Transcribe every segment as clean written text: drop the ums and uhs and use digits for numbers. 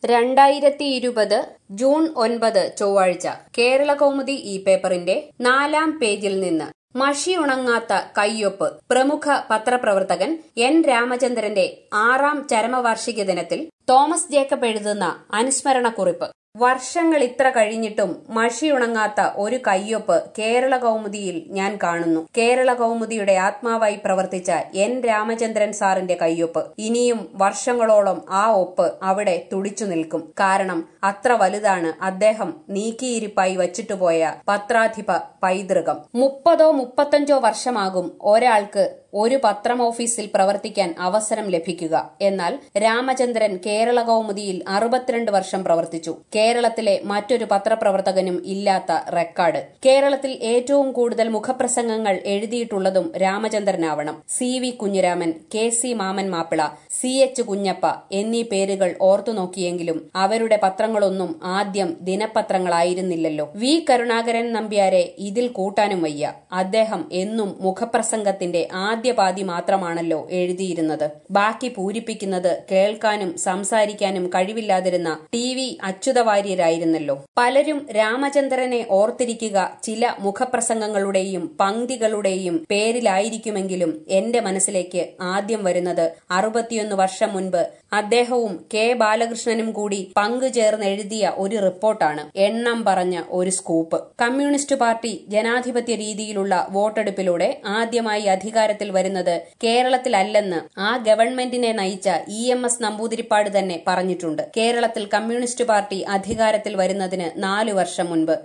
2020 June 9 ചൊവ്വാഴ്ച കേരളകൗമുദി ഈ പേപ്പറിന്റെ 4-ാം പേജിൽ നിന്ന് മഷിയുണങ്ങാത്ത കയ്യൊപ്പ്. പ്രമുഖ പത്രപ്രവർത്തകൻ എൻ രാമചന്ദ്രന്റെ 6-ാം ചരമവാർഷിക ദിനത്തിൽ തോമസ് ജേക്കബ് എഴുതുന്ന അനുസ്മരണക്കുറിപ്പ്. വർഷങ്ങൾ ഇത്ര കഴിഞ്ഞിട്ടും മഷിയുണങ്ങാത്ത ഒരു കയ്യൊപ്പ് കേരള കൗമുദിയിൽ ഞാൻ കാണുന്നു. കേരള കൗമുദിയുടെ ആത്മാവായി പ്രവർത്തിച്ച എൻ രാമചന്ദ്രൻ സാറിന്റെ കയ്യൊപ്പ്. ഇനിയും വർഷങ്ങളോളം ആ ഒപ്പ് അവിടെ തുടിച്ചു നിൽക്കും. കാരണം അത്ര വലുതാണ് അദ്ദേഹം നീക്കിയിരിപ്പായി വച്ചിട്ടുപോയ പത്രാധിപ പൈതൃകം. 30-35 വർഷമാകും ഒരാൾക്ക് ഒരു പത്രം ഓഫീസിൽ പ്രവർത്തിക്കാൻ അവസരം ലഭിക്കുക. എന്നാൽ രാമചന്ദ്രൻ കേരള കൗമുദിയിൽ 62 വർഷം പ്രവർത്തിച്ചു. കേരളത്തിലെ മറ്റൊരു പത്രപ്രവർത്തകനും ഇല്ലാത്ത റെക്കോർഡ്. കേരളത്തിൽ ഏറ്റവും കൂടുതൽ മുഖപ്രസംഗങ്ങൾ എഴുതിയിട്ടുള്ളതും രാമചന്ദ്രനാവണം. CV കുഞ്ഞിരാമൻ, KC മാമൻ മാപ്പിള, CH കുഞ്ഞപ്പ എന്നീ പേരുകൾ ഓർത്തുനോക്കിയെങ്കിലും അവരുടെ പത്രങ്ങളൊന്നും ആദ്യം ദിനപത്രങ്ങളായിരുന്നില്ലല്ലോ. V കരുണാകരൻ നമ്പ്യാരെ ഇതിൽ കൂട്ടാനും വയ്യ. അദ്ദേഹം എന്നും മുഖപ്രസംഗത്തിന്റെ ആദ്യ പാതി മാത്രമാണല്ലോ എഴുതിയിരുന്നത്. ബാക്കി പൂരിപ്പിക്കുന്നത് കേൾക്കാനും സംസാരിക്കാനും കഴിവില്ലാതിരുന്ന TV അച്യുതവാര്യരായിരുന്നല്ലോ. പലരും രാമചന്ദ്രനെ ഓർത്തിരിക്കുക ചില മുഖപ്രസംഗങ്ങളുടെയും പംക്തികളുടെയും പേരിലായിരിക്കുമെങ്കിലും എന്റെ മനസ്സിലേക്ക് ആദ്യം വരുന്നത് 61 വർഷം മുൻപ് അദ്ദേഹവും K ബാലകൃഷ്ണനും കൂടി പങ്കുചേർന്ന് എഴുതിയ ഒരു റിപ്പോർട്ടാണ്. എണ്ണം പറഞ്ഞ ഒരു സ്കൂപ്പ്. കമ്മ്യൂണിസ്റ്റ് പാർട്ടി ജനാധിപത്യ രീതിയിലുള്ള വോട്ടെടുപ്പിലൂടെ ആദ്യമായി അധികാരത്തിൽ വരുന്നത് കേരളത്തിലല്ലെന്ന് ആ ഗവൺമെന്റിനെ നയിച്ച EMS നമ്പൂതിരിപ്പാട് തന്നെ പറഞ്ഞിട്ടുണ്ട്. കേരളത്തിൽ കമ്മ്യൂണിസ്റ്റ് പാർട്ടി അധികാരത്തിൽ വരുന്നതിന് 4 വർഷം മുൻപ്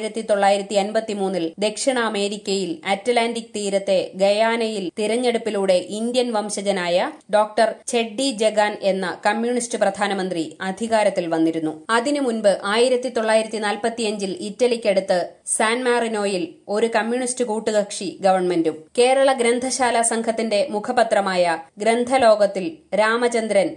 1953 ദക്ഷിണ അമേരിക്കയിൽ അറ്റ്ലാന്റിക് തീരത്തെ ഗയാനയിൽ തിരഞ്ഞെടുപ്പിലൂടെ ഇന്ത്യൻ വംശജനായ ഡോക്ടർ ചെഡ്ഡി ജഗാൻ എന്ന കമ്മ്യൂണിസ്റ്റ് പ്രധാനമന്ത്രി അധികാരത്തിൽ വന്നിരുന്നു. അതിനു മുൻപ് 1945 ഇറ്റലിക്കടുത്ത് സാൻ മാറിനോയിൽ ഒരു കമ്മ്യൂണിസ്റ്റ് കൂട്ടുകക്ഷി ഗവൺമെന്റും. കേരള ഗ്രന്ഥശാല സംഘത്തിന്റെ മുഖപത്രമായ ഗ്രന്ഥലോകത്തിൽ രാമചന്ദ്രൻ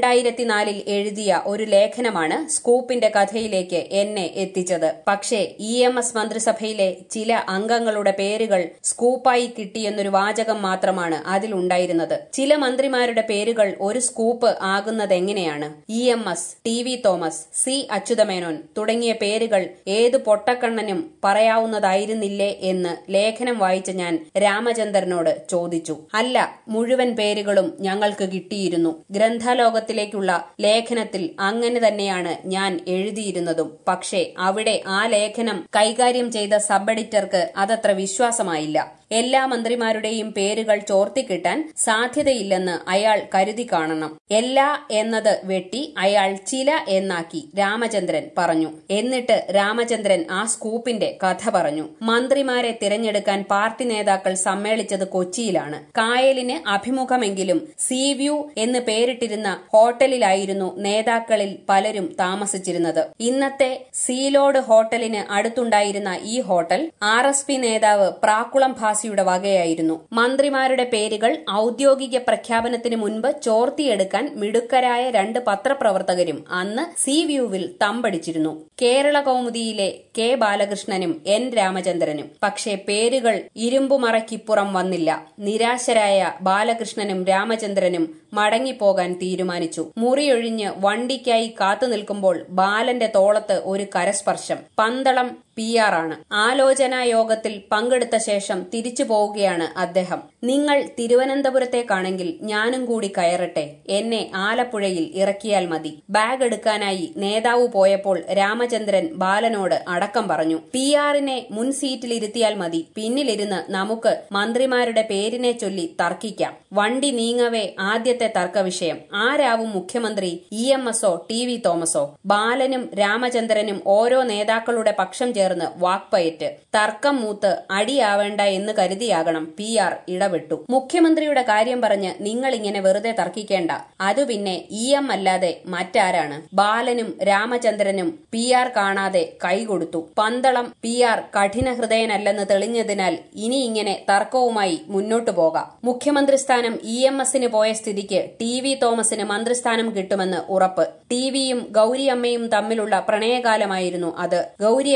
2004 എഴുതിയ ഒരു ലേഖനമാണ് സ്കൂപ്പിന്റെ കഥയിലേക്ക് എന്നെ എത്തിച്ചത്. പക്ഷേ EMS മന്ത്രിസഭയിലെ ചില അംഗങ്ങളുടെ പേരുകൾ സ്കൂപ്പായി കിട്ടിയെന്നൊരു വാചകം മാത്രമാണ് അതിലുണ്ടായിരുന്നത്. ചില മന്ത്രിമാരുടെ പേരുകൾ ഒരു സ്കൂപ്പ് ആകുന്നതെങ്ങനെയാണ്? EMS, TV Thomas, C Achutha Menon തുടങ്ങിയ പേരുകൾ ഏതു പൊട്ടക്കണ്ണനും പറയാവുന്നതായിരുന്നില്ലേ എന്ന് ലേഖനം വായിച്ച ഞാൻ രാമചന്ദ്രനോട് ചോദിച്ചു. അല്ല, മുഴുവൻ പേരുകളും ഞങ്ങൾക്ക് കിട്ടിയിരുന്നു. ഗ്രന്ഥലോകത്തിലേക്കുള്ള ലേഖനത്തിൽ അങ്ങനെ തന്നെയാണ് ഞാൻ എഴുതിയിരുന്നതും. പക്ഷേ അവിടെ ആ ലേഖനം കൈകാര്യം ചെയ്ത സബ് എഡിറ്റർക്ക് അതത്ര വിശ്വാസമായില്ല. എല്ലാ മന്ത്രിമാരുടെയും പേരുകൾ ചോർത്തിക്കിട്ടാൻ സാധ്യതയില്ലെന്ന് അയാൾ കരുതി കാണണം. എല്ലാ എന്നത് വെട്ടി അയാൾ ചില എന്നാക്കി രാമചന്ദ്രൻ പറഞ്ഞു. എന്നിട്ട് രാമചന്ദ്രൻ ആ സ്കൂപ്പിന്റെ കഥ പറഞ്ഞു. മന്ത്രിമാരെ തിരഞ്ഞെടുക്കാൻ പാർട്ടി നേതാക്കൾ സമ്മേളിച്ചത് കൊച്ചിയിലാണ്. കായലിന് അഭിമുഖമെങ്കിലും സീ വ്യൂ എന്ന് പേരിട്ടിരുന്ന ഹോട്ടലിലായിരുന്നു നേതാക്കളിൽ പലരും താമസിച്ചിരുന്നത്. ഇന്നത്തെ സീലോഡ് ഹോട്ടലിന് അടുത്തുണ്ടായിരുന്ന ഈ ഹോട്ടൽ RSP നേതാവ് പ്രാക്കുളം ഭാസിയുടെ വകയായിരുന്നു. മന്ത്രിമാരുടെ പേരുകൾ ഔദ്യോഗിക പ്രഖ്യാപനത്തിന് മുൻപ് ചോർത്തിയെടുക്കാൻ മിടുക്കരായ 2 പത്രപ്രവർത്തകരും അന്ന് സീ വ്യൂവിൽ തമ്പടിച്ചിരുന്നു. കേരള കൗമുദിയിലെ K ബാലകൃഷ്ണനും N രാമചന്ദ്രനും. പക്ഷേ പേരുകൾ ഇരുമ്പുമറയ്ക്കിപ്പുറം വന്നില്ല. നിരാശരായ ബാലകൃഷ്ണനും രാമചന്ദ്രനും മടങ്ങിപ്പോകാൻ തീരുമാനിച്ചു. മുറിയൊഴിഞ്ഞ് വണ്ടിക്കായി കാത്തുനിൽക്കുമ്പോൾ ബാലന്റെ തോളത്ത് ഒരു കരസ്പർശം. പന്തളം PR ആണ്. ആലോചനാ യോഗത്തിൽ പങ്കെടുത്ത ശേഷം തിരിച്ചു പോവുകയാണ് അദ്ദേഹം. നിങ്ങൾ തിരുവനന്തപുരത്തേക്കാണെങ്കിൽ ഞാനും കൂടി കയറട്ടെ, എന്നെ ആലപ്പുഴയിൽ ഇറക്കിയാൽ മതി. ബാഗ് എടുക്കാനായി നേതാവ് പോയപ്പോൾ രാമചന്ദ്രൻ ബാലനോട് അടക്കം പറഞ്ഞു. PR-നെ മുൻ സീറ്റിലിരുത്തിയാൽ മതി, പിന്നിലിരുന്ന് നമുക്ക് മന്ത്രിമാരുടെ പേരിനെ ചൊല്ലി തർക്കിക്കാം. വണ്ടി നീങ്ങവേ ആദ്യത്തെ തർക്കവിഷയം, ആരാവും മുഖ്യമന്ത്രി, EMS-ഓ TV തോമസോ? ബാലനും രാമചന്ദ്രനും ഓരോ നേതാക്കളുടെ പക്ഷം ചേർന്ന് വാക്പയറ്റ്. തർക്കം മൂത്ത് അടിയാവേണ്ട എന്ന് കരുതിയാകണം PR ഇടപെട്ടു. മുഖ്യമന്ത്രിയുടെ കാര്യം പറഞ്ഞ് നിങ്ങൾ ഇങ്ങനെ വെറുതെ തർക്കിക്കേണ്ട. അതു പിന്നെ EM അല്ലാതെ മറ്റാരാണ്? ബാലനും രാമചന്ദ്രനും PR കാണാതെ കൈകൊടുത്തു. പന്തളം PR കഠിന ഹൃദയനല്ലെന്ന് തെളിഞ്ഞതിനാൽ ഇനി ഇങ്ങനെ തർക്കവുമായി മുന്നോട്ടു പോകാം. മുഖ്യമന്ത്രി സ്ഥാനം EMS-ന് പോയ സ്ഥിതിക്ക് TV തോമസിന് മന്ത്രിസ്ഥാനം കിട്ടുമെന്ന് ഉറപ്പ്. TVയും ഗൌരിയമ്മയും തമ്മിലുള്ള പ്രണയകാലമായിരുന്നു അത്. ഗൌരിയമ്മ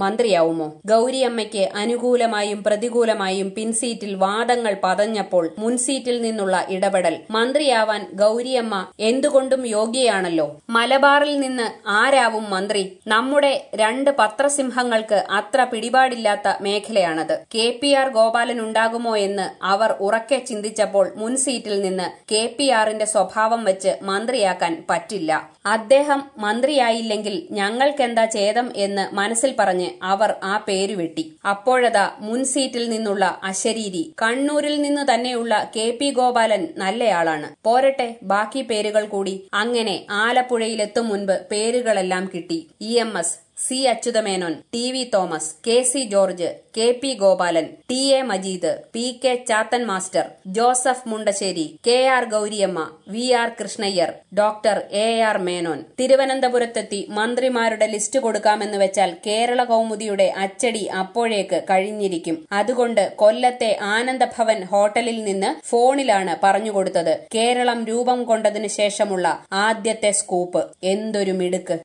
മന്ത്രിയാവുമോ? ഗൗരിയമ്മയ്ക്ക് അനുകൂലമായും പ്രതികൂലമായും പിൻസീറ്റിൽ വാദങ്ങൾ പതഞ്ഞപ്പോൾ മുൻസീറ്റിൽ നിന്നുള്ള ഇടപെടൽ. മന്ത്രിയാവാൻ ഗൗരിയമ്മ എന്തുകൊണ്ടും യോഗ്യയാണല്ലോ. മലബാറിൽ നിന്ന് ആരാവും മന്ത്രി? നമ്മുടെ 2 പത്രസിംഹങ്ങൾക്ക് അത്ര പിടിപാടില്ലാത്ത മേഖലയാണത്. KPR ഗോപാലൻ ഉണ്ടാകുമോ എന്ന് അവർ ഉറക്കെ ചിന്തിച്ചപ്പോൾ മുൻസീറ്റിൽ നിന്ന് KPRന്റെ സ്വഭാവം വെച്ച് മന്ത്രിയാക്കാൻ പറ്റില്ല. അദ്ദേഹം മന്ത്രിയായില്ലെങ്കിൽ ഞങ്ങൾക്കെന്താ ഛേദം എന്ന് മനസ്സിൽ പറഞ്ഞ് അവർ ആ പേര് വെട്ടി. അപ്പോഴതാ മുൻസീറ്റിൽ നിന്നുള്ള അശരീരി. കണ്ണൂരിൽ നിന്നു തന്നെയുള്ള KP ഗോപാലൻ നല്ലയാളാണ്. പോരട്ടെ, ബാക്കി പേരുകൾ കൂടി. അങ്ങനെ ആലപ്പുഴയിലെത്തും മുൻപ് പേരുകളെല്ലാം കിട്ടി. EMS, C. Achutha Menon, TV Thomas, KC George, KP Gopalan, TA Majeed, PK Chathan master, Joseph Mundassery, KR Gowriamma, VR Krishna Iyer, doctor AR Menon. തിരുവനന്തപുരത്തെത്തി മന്ത്രിമാരുടെ ലിസ്റ്റ് കൊടുക്കാമെന്ന് വെച്ചാൽ കേരള കൗമുദിയുടെ അച്ചടി അപ്പോഴേക്ക് കഴിഞ്ഞിരിക്കും. അതുകൊണ്ട് കൊല്ലത്തെ ആനന്ദഭവൻ ഹോട്ടലിൽ നിന്ന് ഫോണിലാണ് പറഞ്ഞുകൊടുത്തത് കേരളം രൂപം കൊണ്ടതിനു ശേഷമുള്ള ആദ്യത്തെ സ്കൂപ്പ്. എന്തൊരു മിടുക്ക്!